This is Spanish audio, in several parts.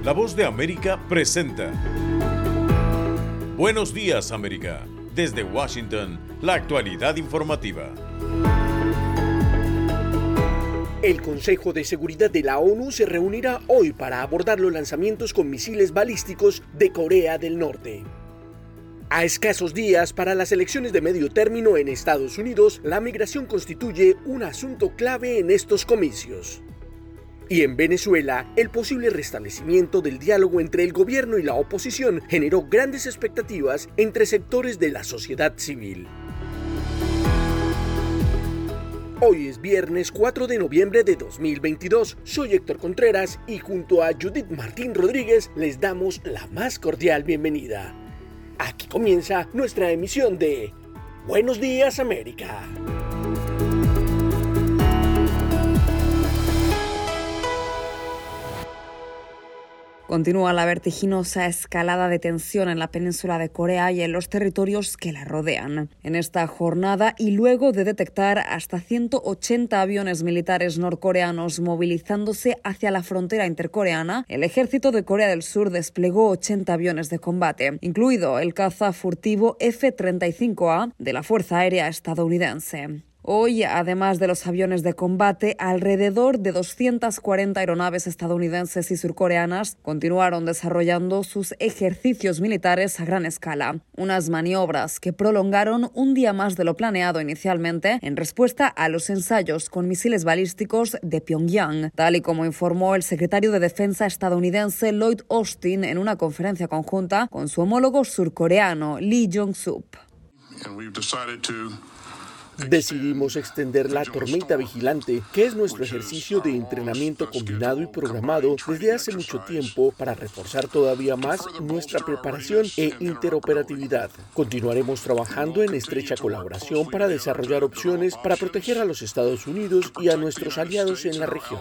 La Voz de América presenta Buenos Días, América. Desde Washington, la actualidad informativa. El Consejo de Seguridad de la ONU se reunirá hoy para abordar los lanzamientos con misiles balísticos de Corea del Norte. A escasos días para las elecciones de medio término en Estados Unidos, la migración constituye un asunto clave en estos comicios. Y en Venezuela, el posible restablecimiento del diálogo entre el gobierno y la oposición generó grandes expectativas entre sectores de la sociedad civil. Hoy es viernes 4 de noviembre de 2022. Soy Héctor Contreras y junto a Judith Martín Rodríguez les damos la más cordial bienvenida. Aquí comienza nuestra emisión de Buenos Días, América. Continúa la vertiginosa escalada de tensión en la península de Corea y en los territorios que la rodean. En esta jornada, y luego de detectar hasta 180 aviones militares norcoreanos movilizándose hacia la frontera intercoreana, el ejército de Corea del Sur desplegó 80 aviones de combate, incluido el caza furtivo F-35A de la Fuerza Aérea estadounidense. Hoy, además de los aviones de combate, alrededor de 240 aeronaves estadounidenses y surcoreanas continuaron desarrollando sus ejercicios militares a gran escala. Unas maniobras que prolongaron un día más de lo planeado inicialmente en respuesta a los ensayos con misiles balísticos de Pyongyang, tal y como informó el secretario de Defensa estadounidense Lloyd Austin en una conferencia conjunta con su homólogo surcoreano Lee Jong-sup. Decidimos extender la tormenta vigilante, que es nuestro ejercicio de entrenamiento combinado y programado desde hace mucho tiempo para reforzar todavía más nuestra preparación e interoperatividad. Continuaremos trabajando en estrecha colaboración para desarrollar opciones para proteger a los Estados Unidos y a nuestros aliados en la región.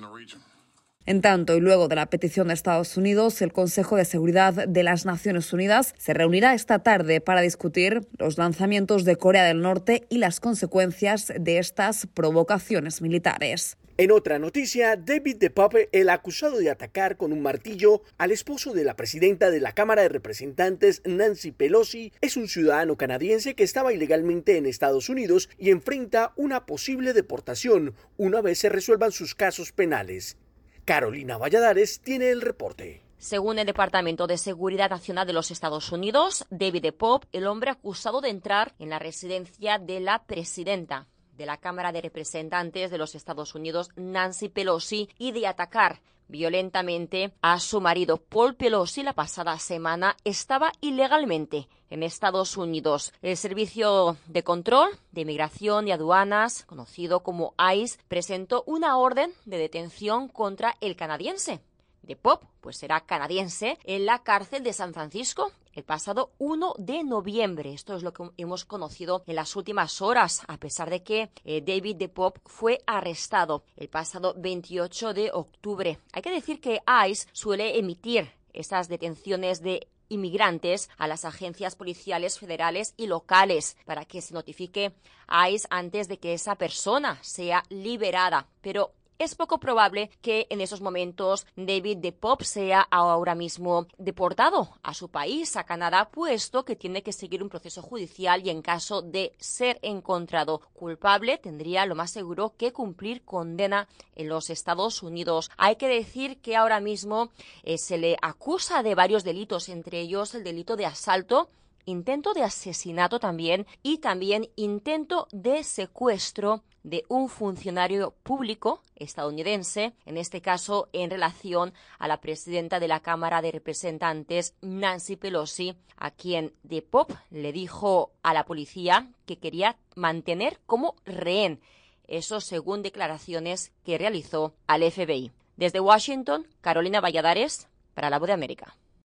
En tanto, y luego de la petición de Estados Unidos, el Consejo de Seguridad de las Naciones Unidas se reunirá esta tarde para discutir los lanzamientos de Corea del Norte y las consecuencias de estas provocaciones militares. En otra noticia, David DePaul, el acusado de atacar con un martillo al esposo de la presidenta de la Cámara de Representantes, Nancy Pelosi, es un ciudadano canadiense que estaba ilegalmente en Estados Unidos y enfrenta una posible deportación una vez se resuelvan sus casos penales. Carolina Valladares tiene el reporte. Según el Departamento de Seguridad Nacional de los Estados Unidos, David DePaul, el hombre acusado de entrar en la residencia de la presidenta de la Cámara de Representantes de los Estados Unidos, Nancy Pelosi, y de atacar violentamente a su marido Paul Pelosi la pasada semana, estaba ilegalmente en Estados Unidos. El Servicio de Control de Inmigración y Aduanas, conocido como ICE, presentó una orden de detención contra el canadiense. DePaul, pues será canadiense, en la cárcel de San Francisco el pasado 1 de noviembre. Esto es lo que hemos conocido en las últimas horas, a pesar de que David DePaul fue arrestado el pasado 28 de octubre. Hay que decir que ICE suele emitir estas detenciones de inmigrantes a las agencias policiales federales y locales para que se notifique a ICE antes de que esa persona sea liberada. Pero es poco probable que en esos momentos David DePaul sea ahora mismo deportado a su país, a Canadá, puesto que tiene que seguir un proceso judicial y en caso de ser encontrado culpable tendría lo más seguro que cumplir condena en los Estados Unidos. Hay que decir que ahora mismo se le acusa de varios delitos, entre ellos el delito de asalto, intento de asesinato también y también intento de secuestro de un funcionario público estadounidense, en este caso en relación a la presidenta de la Cámara de Representantes, Nancy Pelosi, a quien DePaul le dijo a la policía que quería mantener como rehén. Eso según declaraciones que realizó al FBI. Desde Washington, Carolina Valladares, para La Voz de América.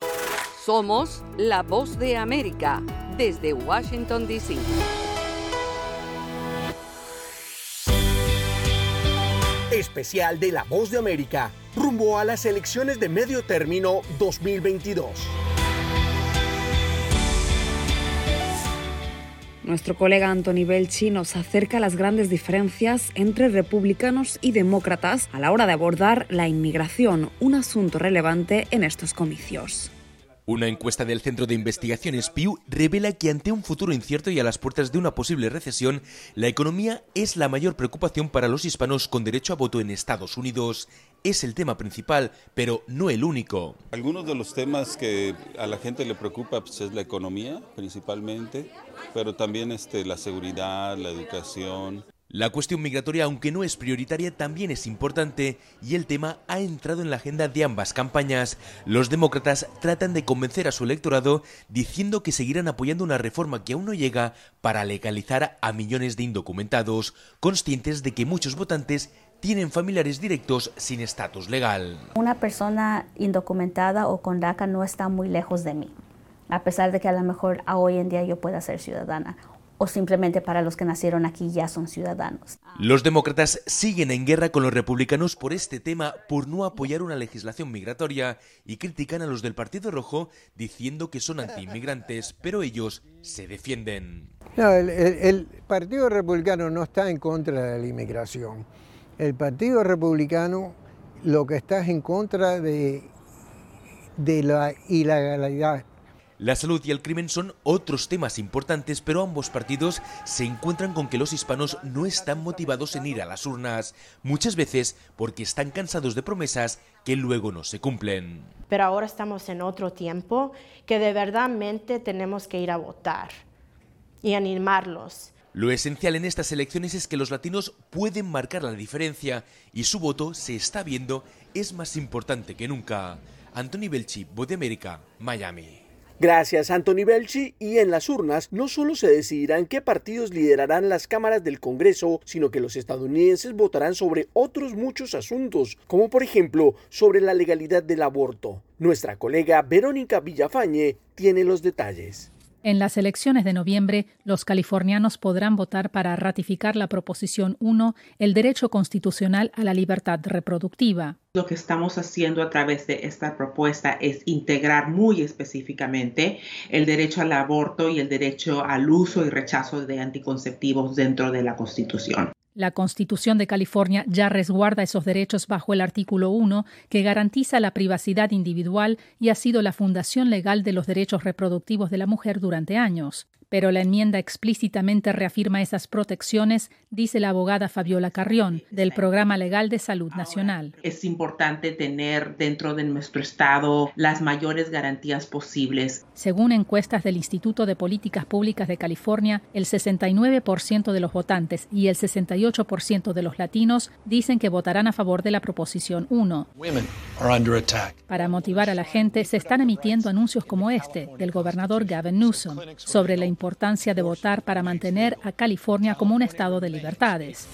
Somos La Voz de América, desde Washington, D.C. Especial de La Voz de América, rumbo a las elecciones de medio término 2022. Nuestro colega Anthony Belchi nos acerca a las grandes diferencias entre republicanos y demócratas a la hora de abordar la inmigración, un asunto relevante en estos comicios. Una encuesta del Centro de Investigaciones Pew revela que ante un futuro incierto y a las puertas de una posible recesión, la economía es la mayor preocupación para los hispanos con derecho a voto en Estados Unidos. Es el tema principal, pero no el único. Algunos de los temas que a la gente le preocupa pues, es la economía principalmente, pero también la seguridad, la educación. La cuestión migratoria, aunque no es prioritaria, también es importante y el tema ha entrado en la agenda de ambas campañas. Los demócratas tratan de convencer a su electorado diciendo que seguirán apoyando una reforma que aún no llega para legalizar a millones de indocumentados, conscientes de que muchos votantes tienen familiares directos sin estatus legal. Una persona indocumentada o con DACA no está muy lejos de mí, a pesar de que a lo mejor hoy en día yo pueda ser ciudadana. O simplemente para los que nacieron aquí ya son ciudadanos. Los demócratas siguen en guerra con los republicanos por este tema, por no apoyar una legislación migratoria, y critican a los del Partido Rojo diciendo que son antiinmigrantes, pero ellos se defienden. No, el Partido Republicano no está en contra de la inmigración. El Partido Republicano lo que está es en contra de la ilegalidad. La salud y el crimen son otros temas importantes, pero ambos partidos se encuentran con que los hispanos no están motivados en ir a las urnas, muchas veces porque están cansados de promesas que luego no se cumplen. Pero ahora estamos en otro tiempo que de verdadmente tenemos que ir a votar y animarlos. Lo esencial en estas elecciones es que los latinos pueden marcar la diferencia y su voto, se está viendo, es más importante que nunca. Anthony Belchi, Voz de América, Miami. Gracias, Anthony Belchi. Y en las urnas no solo se decidirán qué partidos liderarán las cámaras del Congreso, sino que los estadounidenses votarán sobre otros muchos asuntos, como por ejemplo sobre la legalidad del aborto. Nuestra colega Verónica Villafañe tiene los detalles. En las elecciones de noviembre, los californianos podrán votar para ratificar la Proposición 1, el derecho constitucional a la libertad reproductiva. Lo que estamos haciendo a través de esta propuesta es integrar muy específicamente el derecho al aborto y el derecho al uso y rechazo de anticonceptivos dentro de la Constitución. La Constitución de California ya resguarda esos derechos bajo el artículo 1, que garantiza la privacidad individual y ha sido la fundación legal de los derechos reproductivos de la mujer durante años. Pero la enmienda explícitamente reafirma esas protecciones, dice la abogada Fabiola Carrión, del Programa Legal de Salud Nacional. Es importante tener dentro de nuestro estado las mayores garantías posibles. Según encuestas del Instituto de Políticas Públicas de California, el 69% de los votantes y el 68% de los latinos dicen que votarán a favor de la Proposición 1. Para motivar a la gente, se están emitiendo anuncios como este, del gobernador Gavin Newsom, sobre la importancia de votar para mantener a California como un estado de libertades.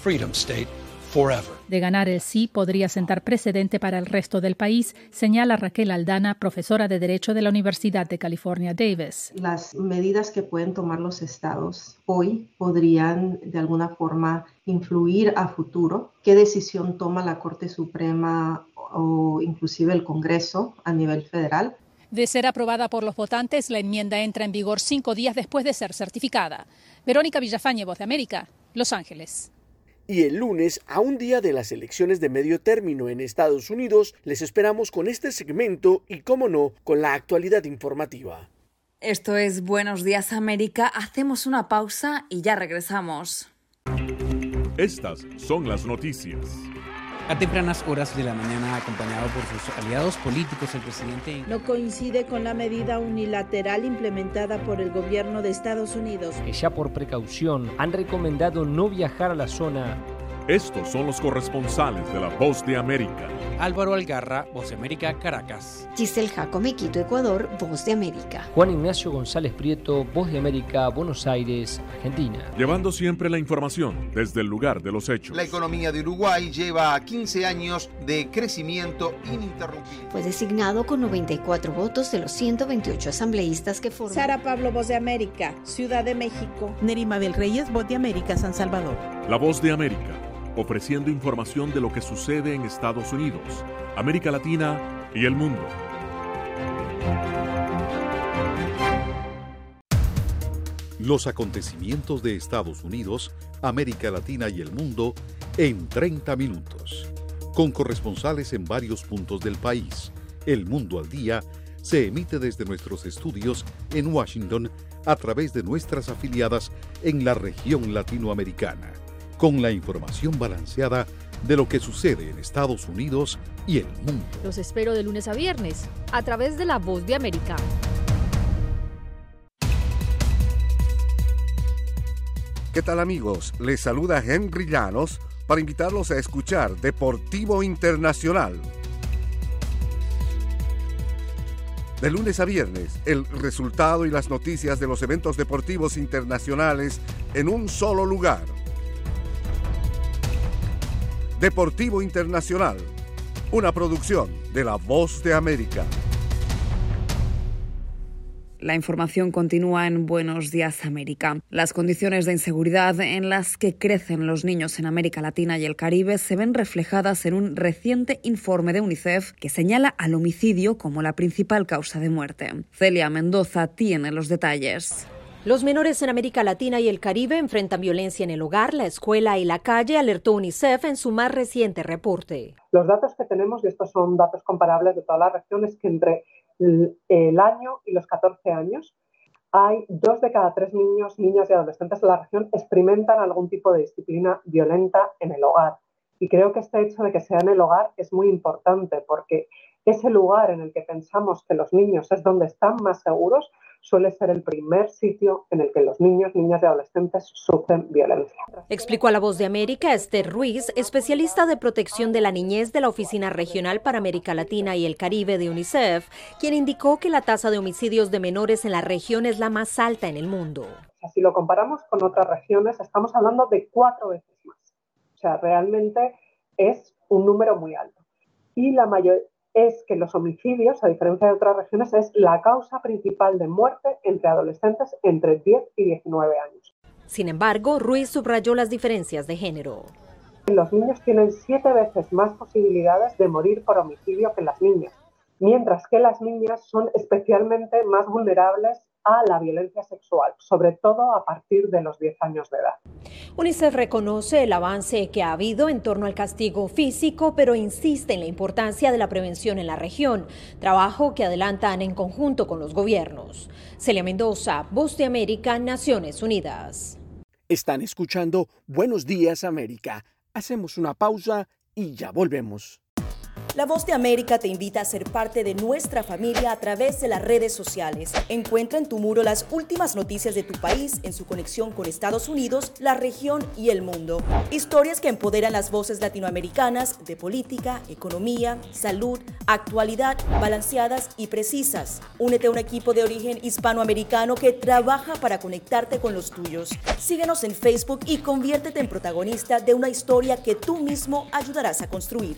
De ganar el sí, podría sentar precedente para el resto del país, señala Raquel Aldana, profesora de Derecho de la Universidad de California, Davis. Las medidas que pueden tomar los estados hoy podrían de alguna forma influir a futuro. ¿Qué decisión toma la Corte Suprema o inclusive el Congreso a nivel federal? De ser aprobada por los votantes, la enmienda entra en vigor 5 días después de ser certificada. Verónica Villafañe, Voz de América, Los Ángeles. Y el lunes, a un día de las elecciones de medio término en Estados Unidos, les esperamos con este segmento y, cómo no, con la actualidad informativa. Esto es Buenos Días América. Hacemos una pausa y ya regresamos. Estas son las noticias. A tempranas horas de la mañana, acompañado por sus aliados políticos, el presidente no coincide con la medida unilateral implementada por el gobierno de Estados Unidos, que ya por precaución han recomendado no viajar a la zona. Estos son los corresponsales de La Voz de América. Álvaro Algarra, Voz de América, Caracas. Giselle Jacome, Quito, Ecuador, Voz de América. Juan Ignacio González Prieto, Voz de América, Buenos Aires, Argentina. Llevando siempre la información desde el lugar de los hechos. La economía de Uruguay lleva 15 años de crecimiento ininterrumpido. Fue designado con 94 votos de los 128 asambleístas que forman. Sara Pablo, Voz de América, Ciudad de México. Neri Mabel Reyes, Voz de América, San Salvador. La Voz de América, ofreciendo información de lo que sucede en Estados Unidos, América Latina y el mundo. Los acontecimientos de Estados Unidos, América Latina y el mundo en 30 minutos. Con corresponsales en varios puntos del país. El Mundo al Día se emite desde nuestros estudios en Washington a través de nuestras afiliadas en la región latinoamericana, con la información balanceada de lo que sucede en Estados Unidos y el mundo. Los espero de lunes a viernes a través de La Voz de América. ¿Qué tal, amigos? Les saluda Henry Llanos para invitarlos a escuchar Deportivo Internacional. De lunes a viernes, el resultado y las noticias de los eventos deportivos internacionales en un solo lugar. Deportivo Internacional, una producción de La Voz de América. La información continúa en Buenos Días América. Las condiciones de inseguridad en las que crecen los niños en América Latina y el Caribe se ven reflejadas en un reciente informe de UNICEF que señala al homicidio como la principal causa de muerte. Celia Mendoza tiene los detalles. Los menores en América Latina y el Caribe enfrentan violencia en el hogar, la escuela y la calle, alertó UNICEF en su más reciente reporte. Los datos que tenemos, y estos son datos comparables de toda la región, es que entre el año y los 14 años hay 2 de cada 3 niños, niñas y adolescentes de la región experimentan algún tipo de disciplina violenta en el hogar. Y creo que este hecho de que sea en el hogar es muy importante porque ese lugar en el que pensamos que los niños es donde están más seguros suele ser el primer sitio en el que los niños, niñas y adolescentes sufren violencia. Explicó a La Voz de América Esther Ruiz, especialista de protección de la niñez de la Oficina Regional para América Latina y el Caribe de UNICEF, quien indicó que la tasa de homicidios de menores en la región es la más alta en el mundo. Si lo comparamos con otras regiones, estamos hablando de 4 veces más. O sea, realmente es un número muy alto. Y la mayor es que los homicidios, a diferencia de otras regiones, es la causa principal de muerte entre adolescentes entre 10 y 19 años. Sin embargo, Ruiz subrayó las diferencias de género. Los niños tienen 7 veces más posibilidades de morir por homicidio que las niñas, mientras que las niñas son especialmente más vulnerables a la violencia sexual, sobre todo a partir de los 10 años de edad. UNICEF reconoce el avance que ha habido en torno al castigo físico, pero insiste en la importancia de la prevención en la región, trabajo que adelantan en conjunto con los gobiernos. Celia Mendoza, Voz de América, Naciones Unidas. Están escuchando Buenos Días América. Hacemos una pausa y ya volvemos. La Voz de América te invita a ser parte de nuestra familia a través de las redes sociales. Encuentra en tu muro las últimas noticias de tu país en su conexión con Estados Unidos, la región y el mundo. Historias que empoderan las voces latinoamericanas de política, economía, salud, actualidad, balanceadas y precisas. Únete a un equipo de origen hispanoamericano que trabaja para conectarte con los tuyos. Síguenos en Facebook y conviértete en protagonista de una historia que tú mismo ayudarás a construir.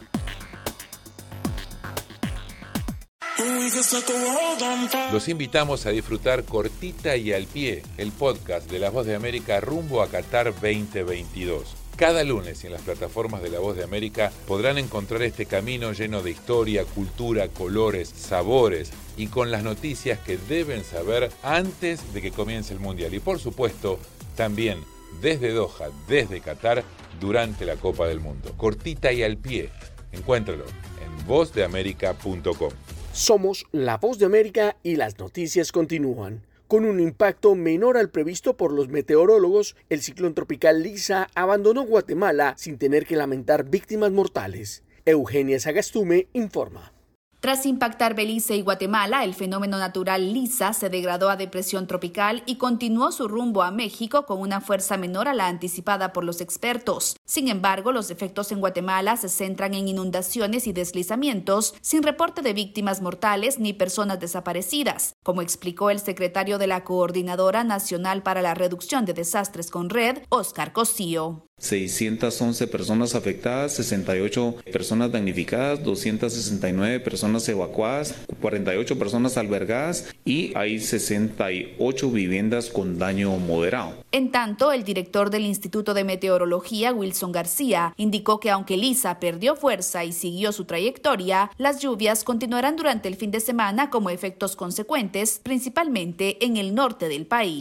Los invitamos a disfrutar Cortita y al Pie, el podcast de La Voz de América rumbo a Qatar 2022. Cada lunes en las plataformas de La Voz de América podrán encontrar este camino lleno de historia, cultura, colores, sabores y con las noticias que deben saber antes de que comience el Mundial. Y por supuesto, también desde Doha, desde Qatar, durante la Copa del Mundo. Cortita y al Pie. Encuéntralo en vozdeamerica.com. Somos La Voz de América y las noticias continúan. Con un impacto menor al previsto por los meteorólogos, el ciclón tropical Lisa abandonó Guatemala sin tener que lamentar víctimas mortales. Eugenia Sagastume informa. Tras impactar Belice y Guatemala, el fenómeno natural Lisa se degradó a depresión tropical y continuó su rumbo a México con una fuerza menor a la anticipada por los expertos. Sin embargo, los efectos en Guatemala se centran en inundaciones y deslizamientos, sin reporte de víctimas mortales ni personas desaparecidas, como explicó el secretario de la Coordinadora Nacional para la Reducción de Desastres CONRED, Óscar Cosío. 611 personas afectadas, 68 personas damnificadas, 269 personas evacuadas, 48 personas albergadas y hay 68 viviendas con daño moderado. En tanto, el director del Instituto de Meteorología, Wilson García, indicó que aunque Lisa perdió fuerza y siguió su trayectoria, las lluvias continuarán durante el fin de semana como efectos consecuentes, principalmente en el norte del país.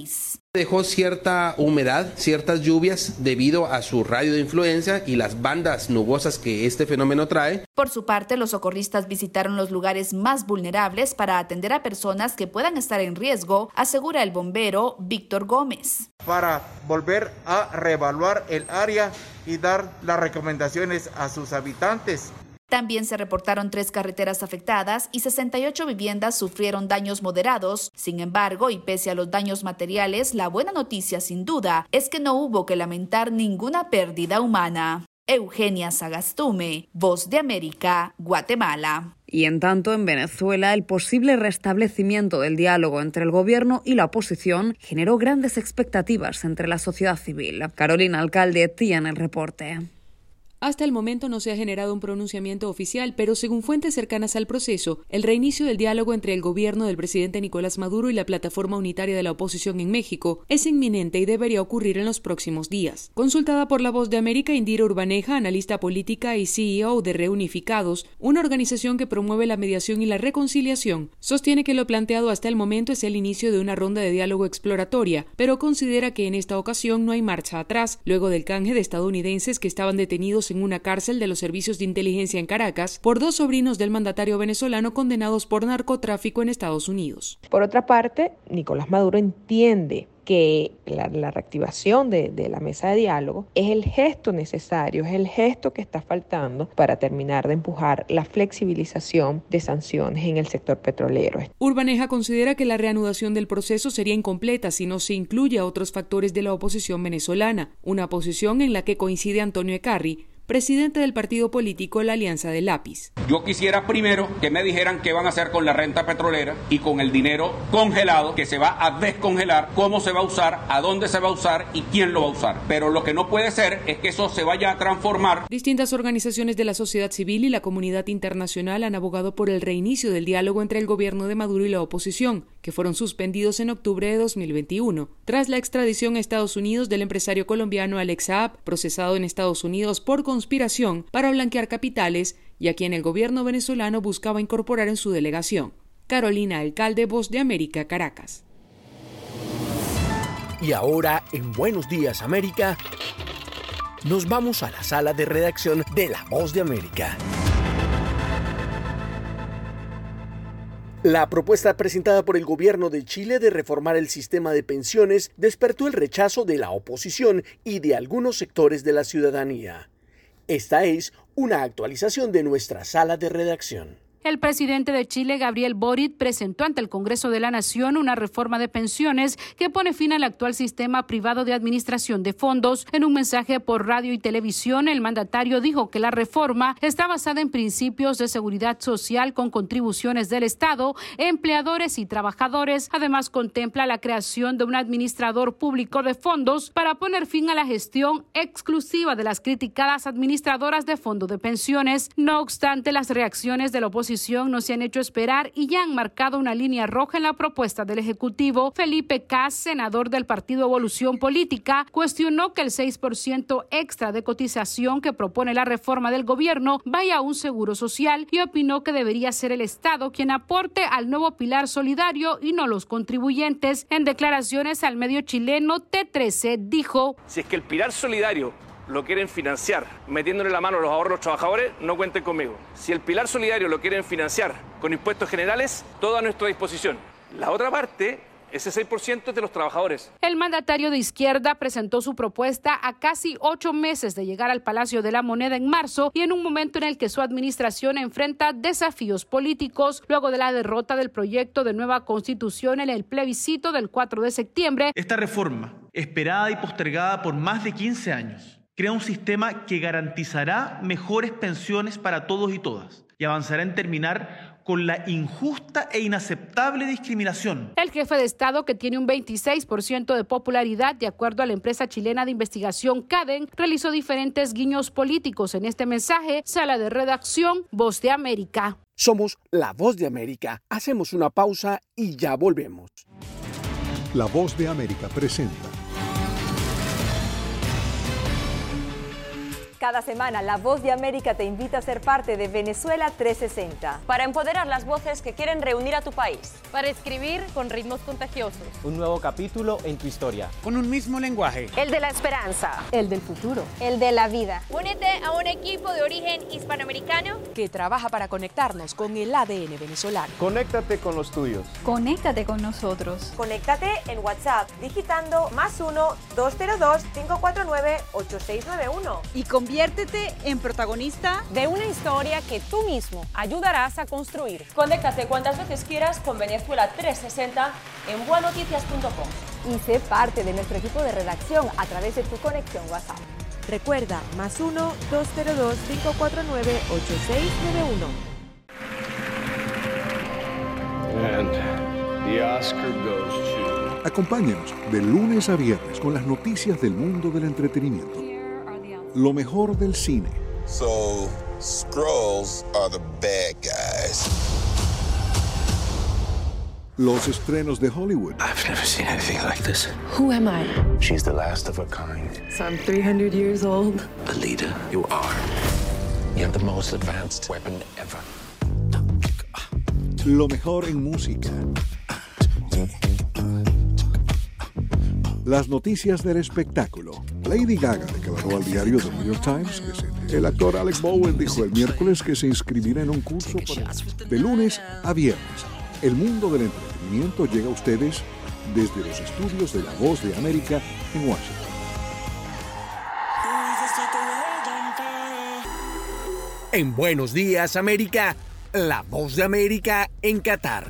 Dejó cierta humedad, ciertas lluvias debido a su radio de influencia y las bandas nubosas que este fenómeno trae. Por su parte, los socorristas visitaron los lugares más vulnerables para atender a personas que puedan estar en riesgo, asegura el bombero Víctor Gómez. Para volver a reevaluar el área y dar las recomendaciones a sus habitantes. También se reportaron 3 carreteras afectadas y 68 viviendas sufrieron daños moderados. Sin embargo, y pese a los daños materiales, la buena noticia sin duda es que no hubo que lamentar ninguna pérdida humana. Eugenia Sagastume, Voz de América, Guatemala. Y en tanto, en Venezuela, el posible restablecimiento del diálogo entre el gobierno y la oposición generó grandes expectativas entre la sociedad civil. Carolina Alcalde tiene el reporte. Hasta el momento no se ha generado un pronunciamiento oficial, pero según fuentes cercanas al proceso, el reinicio del diálogo entre el gobierno del presidente Nicolás Maduro y la plataforma unitaria de la oposición en México es inminente y debería ocurrir en los próximos días. Consultada por La Voz de América, Indira Urbaneja, analista política y CEO de Reunificados, una organización que promueve la mediación y la reconciliación, sostiene que lo planteado hasta el momento es el inicio de una ronda de diálogo exploratoria, pero considera que en esta ocasión no hay marcha atrás, luego del canje de estadounidenses que estaban detenidos en una cárcel de los servicios de inteligencia en Caracas por 2 sobrinos del mandatario venezolano condenados por narcotráfico en Estados Unidos. Por otra parte, Nicolás Maduro entiende que la reactivación de la mesa de diálogo es el gesto necesario, es el gesto que está faltando para terminar de empujar la flexibilización de sanciones en el sector petrolero. Urbaneja considera que la reanudación del proceso sería incompleta si no se incluye a otros factores de la oposición venezolana, una posición en la que coincide Antonio Ecarri, presidente del partido político La Alianza del Lápiz. Yo quisiera primero que me dijeran qué van a hacer con la renta petrolera y con el dinero congelado que se va a descongelar, cómo se va a usar, a dónde se va a usar y quién lo va a usar. Pero lo que no puede ser es que eso se vaya a transformar. Distintas organizaciones de la sociedad civil y la comunidad internacional han abogado por el reinicio del diálogo entre el gobierno de Maduro y la oposición, que fueron suspendidos en octubre de 2021, tras la extradición a Estados Unidos del empresario colombiano Alex Saab, procesado en Estados Unidos por conspiración para blanquear capitales y a quien el gobierno venezolano buscaba incorporar en su delegación. Carolina Alcalde, Voz de América, Caracas. Y ahora, en Buenos Días América, nos vamos a la sala de redacción de La Voz de América. La propuesta presentada por el gobierno de Chile de reformar el sistema de pensiones despertó el rechazo de la oposición y de algunos sectores de la ciudadanía. Esta es una actualización de nuestra sala de redacción. El presidente de Chile, Gabriel Boric, presentó ante el Congreso de la Nación una reforma de pensiones que pone fin al actual sistema privado de administración de fondos. En un mensaje por radio y televisión, el mandatario dijo que la reforma está basada en principios de seguridad social con contribuciones del Estado, empleadores y trabajadores. Además, contempla la creación de un administrador público de fondos para poner fin a la gestión exclusiva de las criticadas administradoras de fondos de pensiones. No obstante, las reacciones de la oposición no se han hecho esperar y ya han marcado una línea roja en la propuesta del Ejecutivo. Felipe Cas, senador del Partido Evolución Política, cuestionó que el 6% extra de cotización que propone la reforma del gobierno vaya a un seguro social y opinó que debería ser el Estado quien aporte al nuevo pilar solidario y no los contribuyentes. En declaraciones al medio chileno, T13 dijo: si es que el pilar solidario lo quieren financiar metiéndole la mano a los ahorros de los trabajadores, no cuenten conmigo. Si el pilar solidario lo quieren financiar con impuestos generales, todo a nuestra disposición. La otra parte, ese 6% es de los trabajadores. El mandatario de izquierda presentó su propuesta a casi 8 meses de llegar al Palacio de la Moneda en marzo y en un momento en el que su administración enfrenta desafíos políticos luego de la derrota del proyecto de nueva constitución en el plebiscito del 4 de septiembre. Esta reforma, esperada y postergada por más de 15 años, crea un sistema que garantizará mejores pensiones para todos y todas y avanzará en terminar con la injusta e inaceptable discriminación. El jefe de Estado, que tiene un 26% de popularidad, de acuerdo a la empresa chilena de investigación Caden, realizó diferentes guiños políticos en este mensaje. Sala de redacción, Voz de América. Somos La Voz de América. Hacemos una pausa y ya volvemos. La Voz de América presenta Cada semana, La Voz de América te invita a ser parte de Venezuela 360. Para empoderar las voces que quieren reunir a tu país. Para escribir con ritmos contagiosos. Un nuevo capítulo en tu historia. Con un mismo lenguaje. El de la esperanza. El del futuro. El de la vida. Únete a un equipo de origen hispanoamericano que trabaja para conectarnos con el ADN venezolano. Conéctate con los tuyos. Conéctate con nosotros. Conéctate en WhatsApp digitando +1-202-549-8691. Y conviértete en protagonista de una historia que tú mismo ayudarás a construir. Conéctate cuantas veces quieras con Venezuela 360 en buenoticias.com. Y sé parte de nuestro equipo de redacción a través de tu conexión WhatsApp. Recuerda, +1-202-549-8691. And the Oscar goes to... Acompáñanos de lunes a viernes con las noticias del mundo del entretenimiento. Lo mejor del cine. So, Skrulls are the bad guys. Los estrenos de Hollywood. I've never seen anything like this. Who am I? She's the last of her kind. So I'm 300 years old. Alita, you are. You have the most advanced weapon ever. Lo mejor en música. Las noticias del espectáculo. Lady Gaga declaró al diario The New York Times que el actor Alec Bowen dijo el miércoles que se inscribirá en un curso de lunes a viernes. El mundo del entretenimiento llega a ustedes desde los estudios de La Voz de América en Washington. En Buenos Días, América, La Voz de América en Qatar.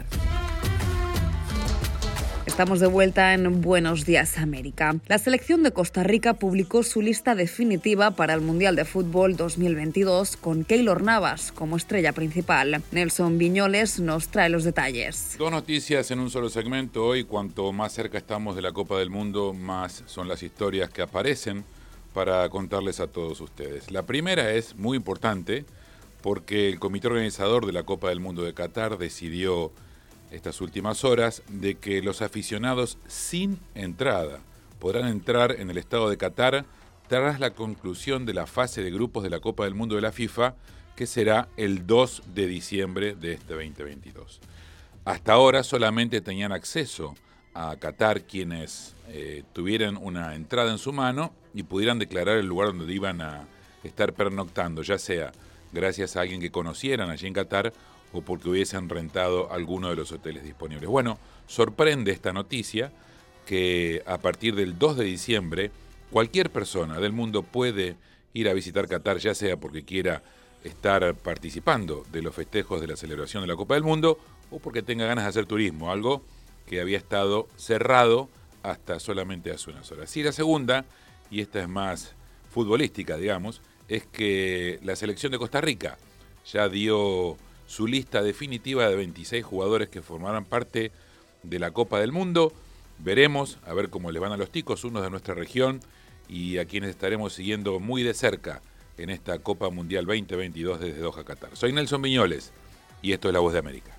Estamos de vuelta en Buenos Días, América. La selección de Costa Rica publicó su lista definitiva para el Mundial de Fútbol 2022 con Keylor Navas como estrella principal. Nelson Viñoles nos trae los detalles. Dos noticias en un solo segmento. Hoy, cuanto más cerca estamos de la Copa del Mundo, más son las historias que aparecen para contarles a todos ustedes. La primera es muy importante porque el comité organizador de la Copa del Mundo de Qatar decidió estas últimas horas de que los aficionados sin entrada podrán entrar en el estado de Qatar tras la conclusión de la fase de grupos de la Copa del Mundo de la FIFA, que será el 2 de diciembre de este 2022. Hasta ahora solamente tenían acceso a Qatar quienes tuvieran una entrada en su mano y pudieran declarar el lugar donde iban a estar pernoctando, ya sea gracias a alguien que conocieran allí en Qatar o porque hubiesen rentado alguno de los hoteles disponibles. Bueno, sorprende esta noticia que a partir del 2 de diciembre cualquier persona del mundo puede ir a visitar Qatar, ya sea porque quiera estar participando de los festejos de la celebración de la Copa del Mundo o porque tenga ganas de hacer turismo, algo que había estado cerrado hasta solamente hace unas horas. Y la segunda, y esta es más futbolística, digamos, es que la selección de Costa Rica ya dio su lista definitiva de 26 jugadores que formarán parte de la Copa del Mundo. Veremos a ver cómo les van a los ticos, unos de nuestra región, y a quienes estaremos siguiendo muy de cerca en esta Copa Mundial 2022 desde Doha, Qatar. Soy Nelson Viñoles y esto es La Voz de América.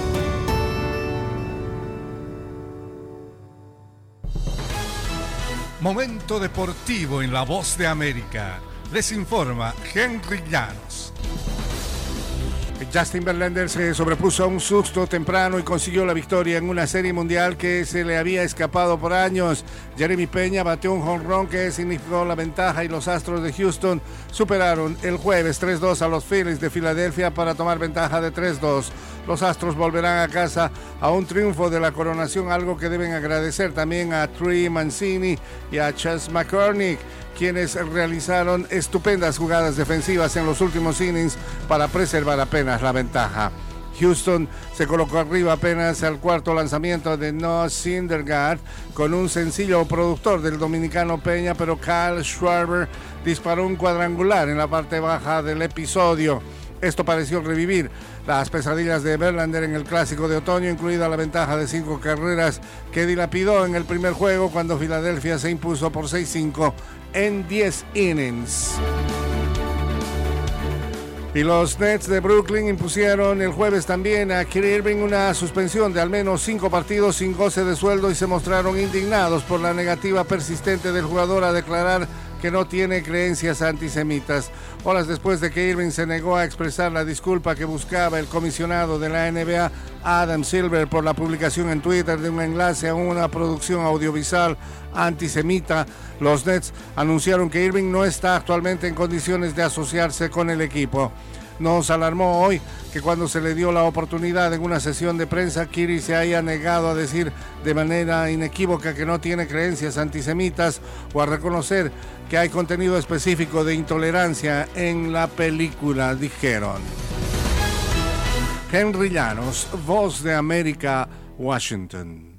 Momento deportivo en La Voz de América. Les informa Henry Llanos. Justin Verlander se sobrepuso a un susto temprano y consiguió la victoria en una serie mundial que se le había escapado por años. Jeremy Peña bateó un jonrón que significó la ventaja y los Astros de Houston superaron el jueves 3-2 a los Phillies de Filadelfia para tomar ventaja de 3-2. Los Astros volverán a casa a un triunfo de la coronación, algo que deben agradecer también a Trey Mancini y a Chas McCormick, quienes realizaron estupendas jugadas defensivas en los últimos innings para preservar apenas la ventaja. Houston se colocó arriba apenas al cuarto lanzamiento de Noah Syndergaard con un sencillo productor del dominicano Peña, pero Kyle Schwarber disparó un cuadrangular en la parte baja del episodio. Esto pareció revivir las pesadillas de Verlander en el Clásico de Otoño, incluida la ventaja de 5 carreras que dilapidó en el primer juego cuando Filadelfia se impuso por 6-5 en 10 innings. Y los Nets de Brooklyn impusieron el jueves también a Kyrie Irving una suspensión de al menos 5 partidos sin goce de sueldo y se mostraron indignados por la negativa persistente del jugador a declarar que no tiene creencias antisemitas. Horas después de que Irving se negó a expresar la disculpa que buscaba el comisionado de la NBA, Adam Silver, por la publicación en Twitter de un enlace a una producción audiovisual antisemita, los Nets anunciaron que Irving no está actualmente en condiciones de asociarse con el equipo. Nos alarmó hoy que cuando se le dio la oportunidad en una sesión de prensa, Kyrie se haya negado a decir de manera inequívoca que no tiene creencias antisemitas o a reconocer que hay contenido específico de intolerancia en la película, dijeron. Henry Llanos, Voz de América, Washington.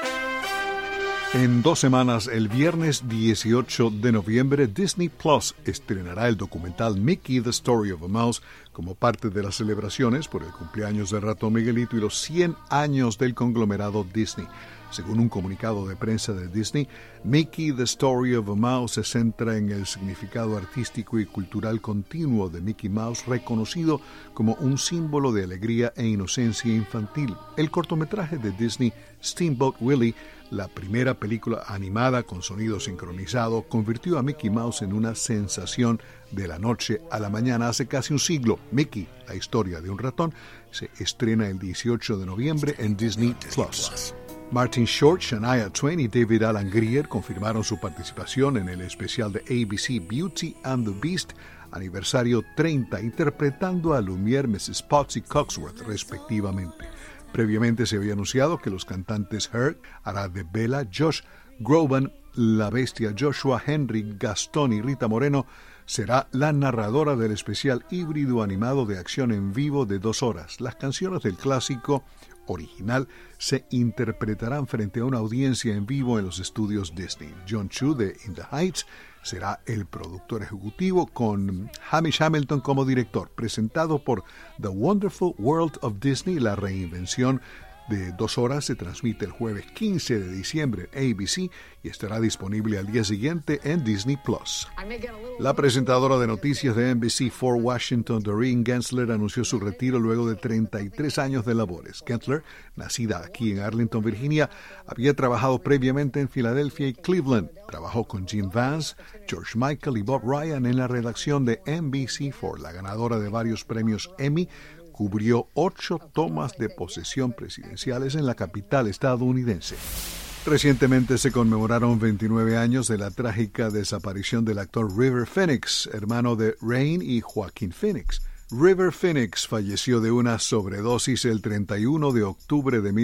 En 2 semanas, el viernes 18 de noviembre, Disney Plus estrenará el documental Mickey, The Story of a Mouse como parte de las celebraciones por el cumpleaños del ratón Miguelito y los 100 años del conglomerado Disney. Según un comunicado de prensa de Disney, Mickey, The Story of a Mouse se centra en el significado artístico y cultural continuo de Mickey Mouse, reconocido como un símbolo de alegría e inocencia infantil. El cortometraje de Disney, Steamboat Willie, la primera película animada con sonido sincronizado, convirtió a Mickey Mouse en una sensación de la noche a la mañana hace casi un siglo. Mickey, la historia de un ratón, se estrena el 18 de noviembre en Disney Plus. Martin Short, Shania Twain y David Alan Grier confirmaron su participación en el especial de ABC Beauty and the Beast, aniversario 30, interpretando a Lumiere, Mrs. Potts y Cogsworth, respectivamente. Previamente se había anunciado que los cantantes Herc hará de Bella, Josh Groban, la bestia Joshua Henry, Gastón y Rita Moreno será la narradora del especial híbrido animado de acción en vivo de 2 horas. Las canciones del clásico original se interpretarán frente a una audiencia en vivo en los estudios Disney. John Chu de In the Heights será el productor ejecutivo, con Hamish Hamilton como director. Presentado por The Wonderful World of Disney, la reinvención de 2 horas se transmite el jueves 15 de diciembre en ABC y estará disponible al día siguiente en Disney Plus. La presentadora de noticias de NBC4 Washington, Doreen Gensler, anunció su retiro luego de 33 años de labores. Gensler, nacida aquí en Arlington, Virginia, había trabajado previamente en Filadelfia y Cleveland. Trabajó con Jim Vance, George Michael y Bob Ryan en la redacción de NBC4. La ganadora de varios premios Emmy cubrió 8 tomas de posesión presidenciales en la capital estadounidense. Recientemente se conmemoraron 29 años de la trágica desaparición del actor River Phoenix, hermano de Rain y Joaquin Phoenix. River Phoenix falleció de una sobredosis el 31 de octubre de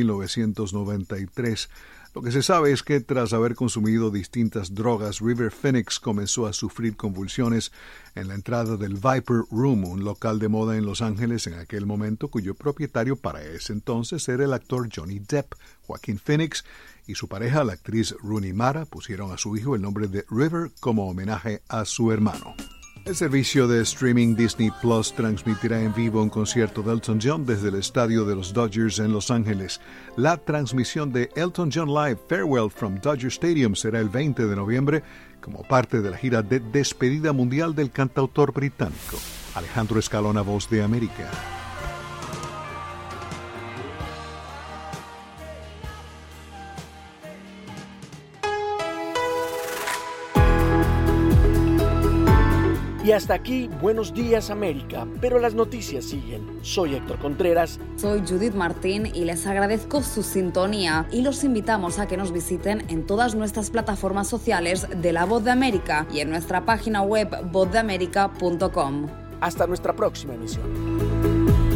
1993. Lo que se sabe es que tras haber consumido distintas drogas, River Phoenix comenzó a sufrir convulsiones en la entrada del Viper Room, un local de moda en Los Ángeles en aquel momento, cuyo propietario para ese entonces era el actor Johnny Depp. Joaquin Phoenix y su pareja, la actriz Rooney Mara, pusieron a su hijo el nombre de River como homenaje a su hermano. El servicio de streaming Disney Plus transmitirá en vivo un concierto de Elton John desde el estadio de los Dodgers en Los Ángeles. La transmisión de Elton John Live Farewell from Dodger Stadium será el 20 de noviembre como parte de la gira de despedida mundial del cantautor británico. Alejandro Escalona, Voz de América. Y hasta aquí, Buenos Días América, pero las noticias siguen. Soy Héctor Contreras. Soy Judith Martín y les agradezco su sintonía y los invitamos a que nos visiten en todas nuestras plataformas sociales de La Voz de América y en nuestra página web vozdeamerica.com. Hasta nuestra próxima emisión.